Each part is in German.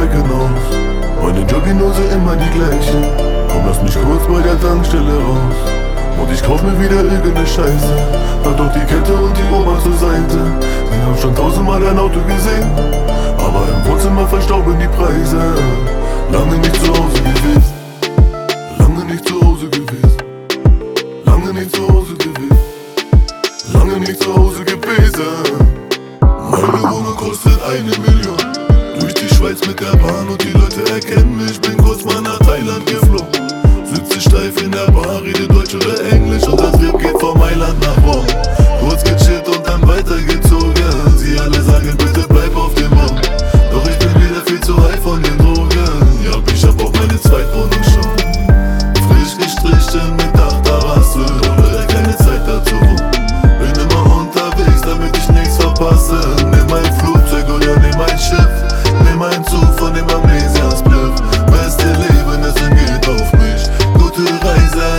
Waschbecken aus. Meine Jogginghose immer die gleiche. Komm, lass mich kurz bei der Tankstelle raus. Und ich kauf mir wieder irgendeine Scheiße. Pack doch die Kette und die Oma zur Seite. Wir haben schon 1000-mal dein Auto gesehen, aber im Wohnzimmer verstauben die Preise. Lange nicht zu Hause gewesen. Lange nicht zu Hause gewesen. Lange nicht zu Hause gewesen. Lange nicht zu Hause gewesen. Meine Wohnung kostet 1 Million. Durch die Schweiz mit der Bahn und die Leute erkennen mich. Bin kurz mal nach Thailand geflogen. Sitze steif in der Bar, rede Deutsch oder Englisch und der Trip geht von Mailand nach Rom. Kurz gechillt und dann weitergezogen. Sie alle sagen, bitte bleib auf dem Raum. Doch ich bin wieder viel zu high von den Drogen. Ja, ich hab auch meine Zweitwohnung schon. Frisch gestrichen mit Dachterrasse, oder keine Zeit dazu. Bin immer unterwegs, damit ich nichts verpasse. Nimm ein Flugzeug oder nimm ein Schiff. Nimm einen Zug von dem Amnesia-Spliff. Beste Leben, es geht auf mich. Gute Reise.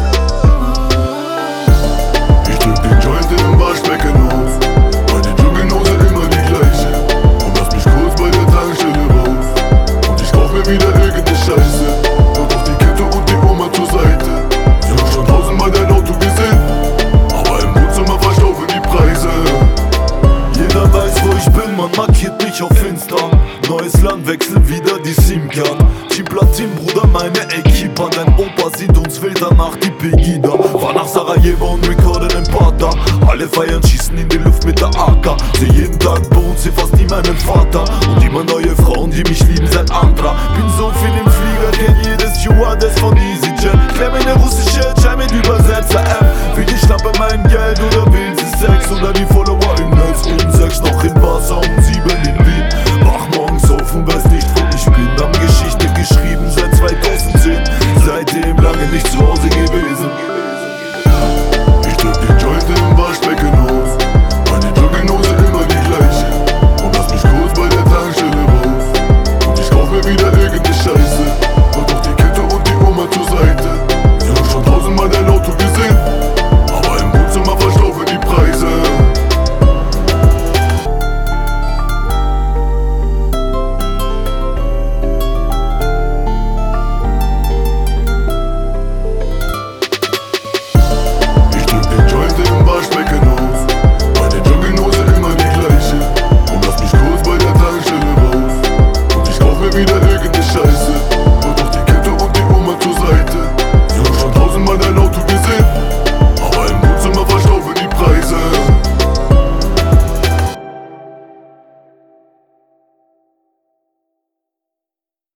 Ich drück den Joint im Waschbecken auf. Meine Jogginghose immer die gleiche. Und lass mich kurz bei der Tankstelle raus. Und ich kauf mir wieder irgendeine Scheiße. Und auf die Kette und die Oma zur Seite. Sie haben schon 1000-mal dein Auto gesehen, aber im Wohnzimmer verstauben die Preise. Jeder weiß, wo ich bin, man markiert mich auf Insta. Neues Land, wechsel wieder die SIM-Card. Team Platin, Bruder, meine Equipa. Dein Opa sieht uns wild danach die Pegida. War nach Sarajevo und recorden im Pata. Alle feiern, schießen in die Luft mit der AK. Seh jeden Tag bei uns, seh fast nie meinen Vater. Und immer neue Frauen, die mich lieben seit Andra. Bin so viel im Flieger, kenn jedes Stewardess von